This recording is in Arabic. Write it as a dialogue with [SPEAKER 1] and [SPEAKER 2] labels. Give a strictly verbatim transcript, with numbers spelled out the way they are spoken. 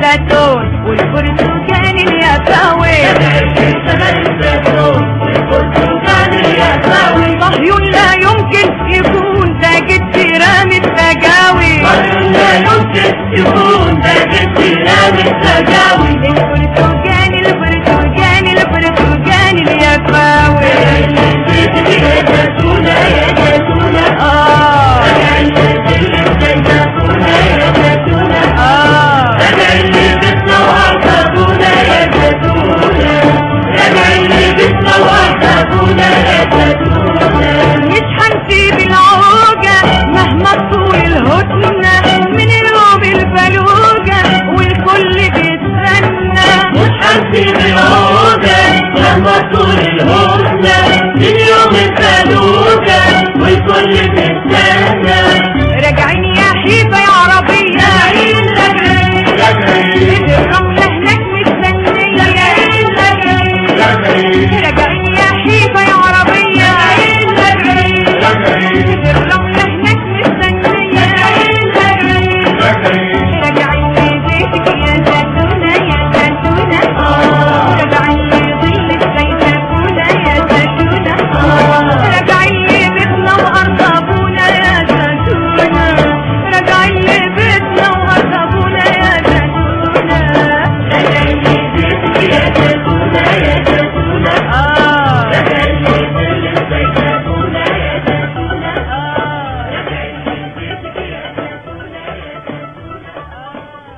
[SPEAKER 1] الزيتون والبرتقال اليساوي،
[SPEAKER 2] شجر الزيتون والبرتقال اليساوي،
[SPEAKER 1] صهيون لا يمكن يكون تاج التيران التجاوي،
[SPEAKER 2] صهيون لا يمكن يكون تاج التيران التجاوي،
[SPEAKER 1] البرتقال البرتقال البرتقال اليساوي،
[SPEAKER 2] يا زيتونة يا زيتونة
[SPEAKER 1] اه
[SPEAKER 2] راجع الزيتونة يا زيتونة
[SPEAKER 1] اه
[SPEAKER 2] راجع اللي بتنور صابونة يا زيتونة، راجع اللي بتنور صابونة يا زيتونة،
[SPEAKER 1] مش هنسيب العوجة مهما طول الهدنة من اليوم الفلوجة والكل بيستنى،
[SPEAKER 2] مش هنسيب العودة مهما طول الهدى